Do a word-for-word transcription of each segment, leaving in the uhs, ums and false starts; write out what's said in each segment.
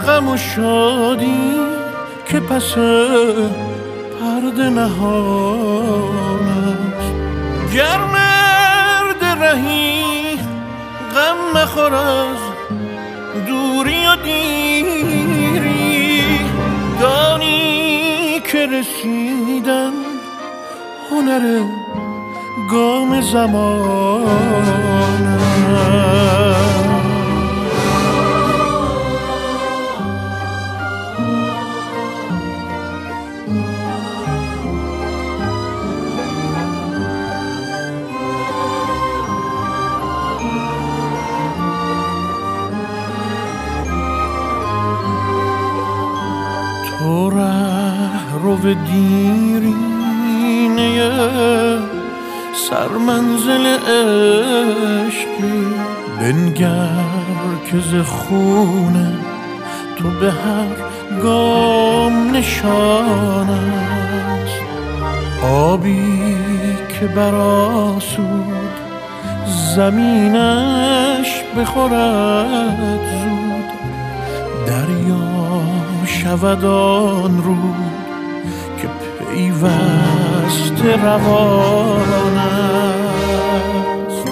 غم و شادی که پس پرده نهان است. گر مرد رهی غم مخور از دوری و دیری، دانی که رسیدن هنر گام زمان است. تو ره رو به دیرینه سرمنزل عشقی، بنگر که ز خونه تو به هر گام نشان است. آبی که برآسود زمینش بخورد زود، دریا شود آن رود که پیوسته روان است.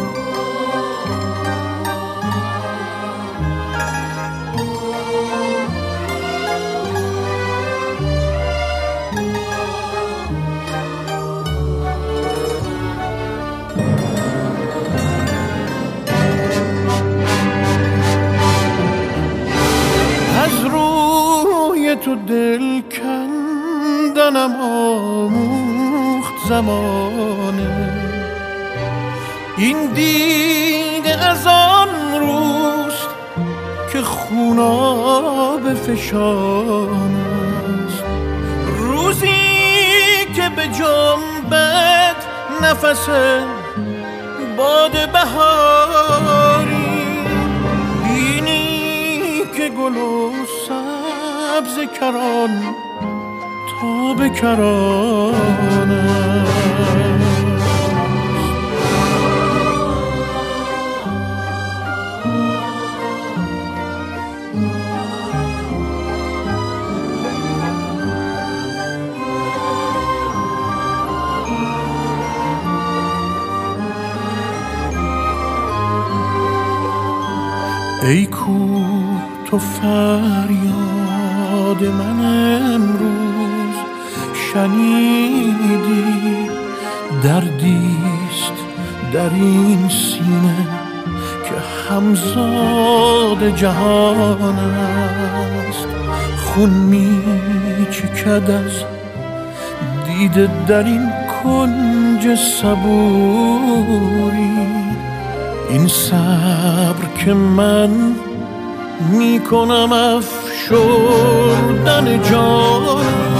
از روی تو دل کندنم آموخت زمانه، این دیده از آن روست که خوناب فشان است. روزی که به جنبت نفس باد بهاری، بینی که گل و سبز کران تا به کران است. ای کوه تو فریاد من امروز شنیدی، دردیست در این سینه که همزاد جهان است. خون می چکد از دیده در این کنج صبوری، این صبر که من می کنم افشردن جان